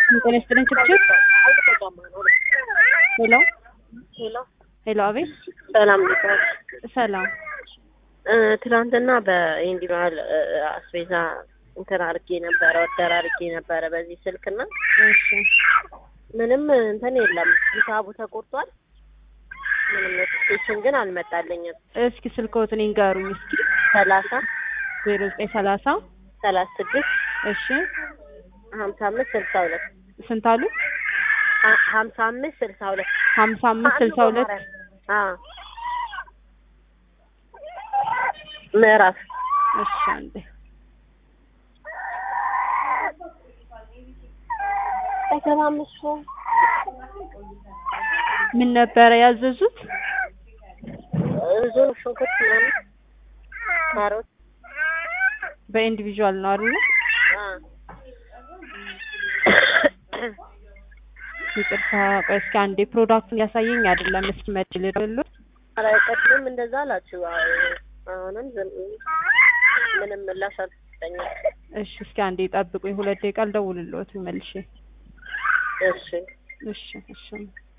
ጤና ይስጥልኝ ችግር ሄሎ ሄሎ አቤት ሰላም ሰላም ትናንትና በኢንዲቪዋል አስቤዛ እንትን አድርጌ ነበር ወደር አድርጌ ነበር በዚህ ስልክና እሺ ምንም እንትን የለም ሂሳቡ ተቆርጧል ምንም ኖቲፊኬሽን ግን አልመጣልኝም እስኪ ስልክዎትን ይንገሩኝ እስኪ 30 0930 36 እሺ 55 62 ስንት አሉ 55 62 55 62 ምዕራፍ እሺ አንዴ አይተማምሽ ምን ነበር ያዘዙት ብዙ ሽንኩርት ምናምን ካሮት በኢንዲቪጁዋል ነው አይደል ይቅርታ ቆይ እስኪ አንዴ ፕሮዳክቱን ያሳየኝ አይደለም እስኪ መጥልልኝ አላቀጥልም እንደዛ አላችሁ አሁንም ምንም ምላሽ አልሰጠኝም እሺ እስኪ አንዴ ጠብቁኝ 2 ደቂቃ ልደውልልዎት መልሼ እሺ እሺ